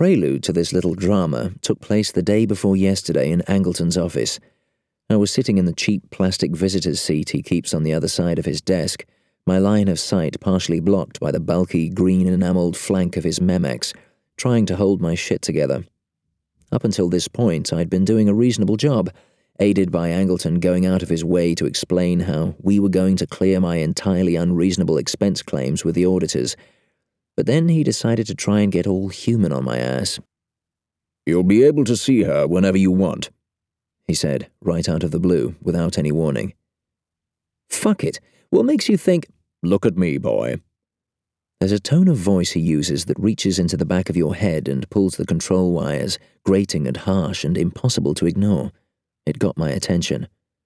prelude to this little drama took place the day before yesterday in Angleton's office. I was sitting in the cheap plastic visitor's seat he keeps on the other side of his desk, my line of sight partially blocked by the bulky green enamelled flank of his Memex, trying to hold my shit together. Up until this point, I'd been doing a reasonable job, aided by Angleton going out of his way to explain how we were going to clear my entirely unreasonable expense claims with the auditors. But then he decided to try and get all human on my ass. "You'll be able to see her whenever you want," he said, right out of the blue, without any warning. Fuck it. What makes you think— "Look at me, boy." There's a tone of voice he uses that reaches into the back of your head and pulls the control wires, grating and harsh and impossible to ignore. It got my attention.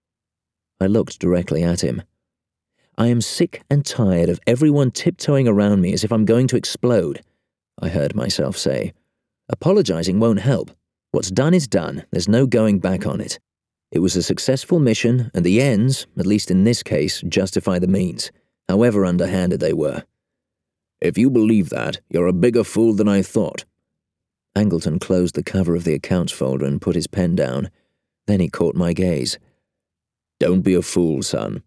I looked directly at him. "I am sick and tired of everyone tiptoeing around me as if I'm going to explode," I heard myself say. "Apologizing won't help. What's done is done. There's no going back on it. It was a successful mission, and the ends, at least in this case, justify the means, however underhanded they were." "If you believe that, you're a bigger fool than I thought." Angleton closed the cover of the accounts folder and put his pen down. Then he caught my gaze. "Don't be a fool, son."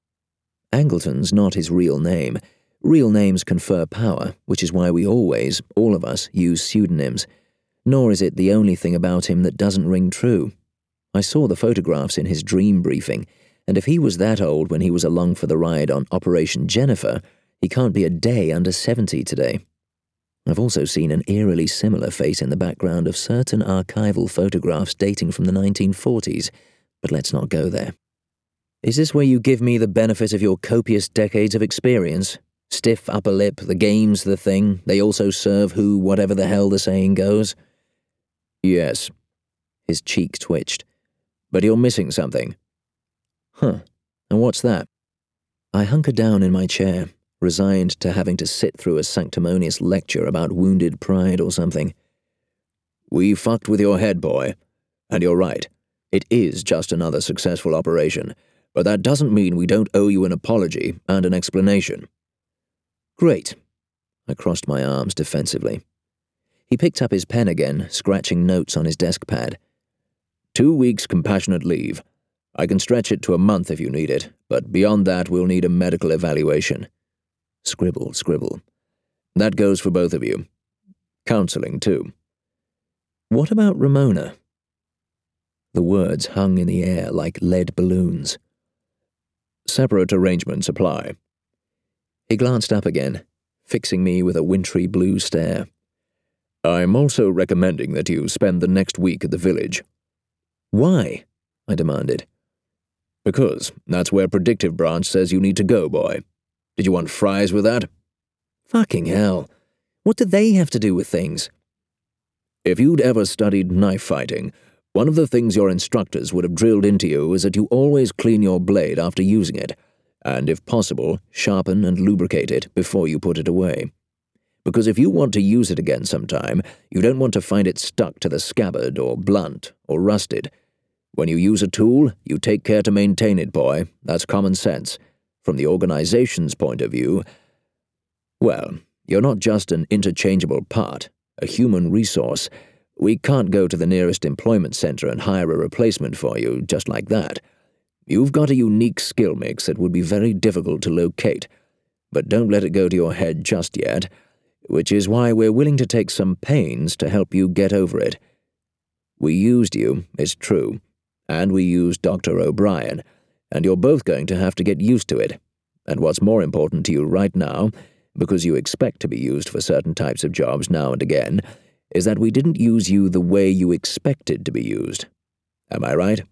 Angleton's not his real name. Real names confer power, which is why we always, all of us, use pseudonyms. Nor is it the only thing about him that doesn't ring true. I saw the photographs in his dream briefing, and if he was that old when he was along for the ride on Operation Jennifer, he can't be a day under 70 today. I've also seen an eerily similar face in the background of certain archival photographs dating from the 1940s, but let's not go there. Is this where you give me the benefit of your copious decades of experience? Stiff upper lip, the game's the thing, they also serve who, whatever the hell the saying goes? "Yes." His cheek twitched. "But you're missing something." "Huh, and what's that?" I hunkered down in my chair, resigned to having to sit through a sanctimonious lecture about wounded pride or something. "We fucked with your head, boy. And you're right. It is just another successful operation, but that doesn't mean we don't owe you an apology and an explanation." "Great." I crossed my arms defensively. He picked up his pen again, scratching notes on his desk pad. 2 weeks compassionate leave. I can stretch it to a month if you need it, but beyond that we'll need a medical evaluation." Scribble, scribble. "That goes for both of you. Counseling, too." "What about Ramona?" The words hung in the air like lead balloons. "Separate arrangements apply." He glanced up again, fixing me with a wintry blue stare. "I'm also recommending that you spend the next week at the village." "Why?" I demanded. "Because that's where Predictive Branch says you need to go, boy. Did you want fries with that?" Fucking hell. What do they have to do with things? "If you'd ever studied knife fighting, one of the things your instructors would have drilled into you is that you always clean your blade after using it, and if possible, sharpen and lubricate it before you put it away. Because if you want to use it again sometime, you don't want to find it stuck to the scabbard or blunt or rusted. When you use a tool, you take care to maintain it, boy. That's common sense. From the organization's point of view, well, you're not just an interchangeable part, a human resource. We can't go to the nearest employment center and hire a replacement for you just like that. You've got a unique skill mix that would be very difficult to locate, but don't let it go to your head just yet, which is why we're willing to take some pains to help you get over it. We used you, it's true, and we used Dr. O'Brien, and you're both going to have to get used to it. And what's more important to you right now, because you expect to be used for certain types of jobs now and again, is that we didn't use you the way you expected to be used. Am I right?"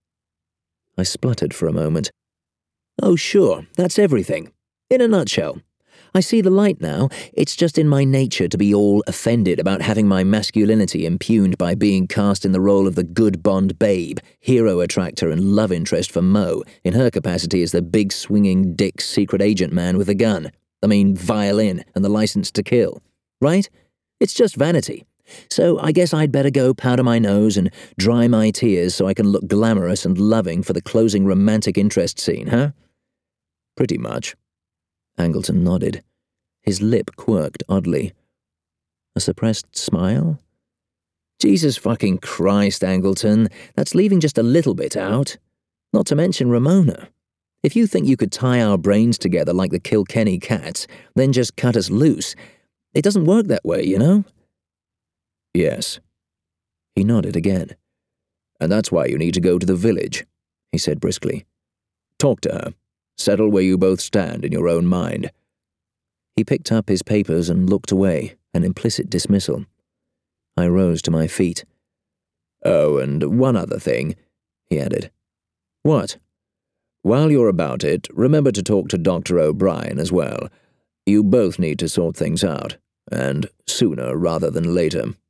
I spluttered for a moment. "Oh, sure, that's everything. In a nutshell. I see the light now. It's just in my nature to be all offended about having my masculinity impugned by being cast in the role of the good Bond babe, hero attractor and love interest for Mo, in her capacity as the big swinging dick secret agent man with a gun. I mean, violin and the license to kill. Right? It's just vanity. So I guess I'd better go powder my nose and dry my tears so I can look glamorous and loving for the closing romantic interest scene, huh?" "Pretty much." Angleton nodded. His lip quirked oddly. A suppressed smile? Jesus fucking Christ, Angleton, that's leaving just a little bit out. Not to mention Ramona. If you think you could tie our brains together like the Kilkenny cats, then just cut us loose. It doesn't work that way, you know? Yes. He nodded again. And that's why you need to go to the village, he said briskly. Talk to her. Settle where you both stand in your own mind. He picked up his papers and looked away, an implicit dismissal. I rose to my feet. Oh, and one other thing, he added. What? While you're about it, remember to talk to Dr. O'Brien as well. You both need to sort things out, and sooner rather than later.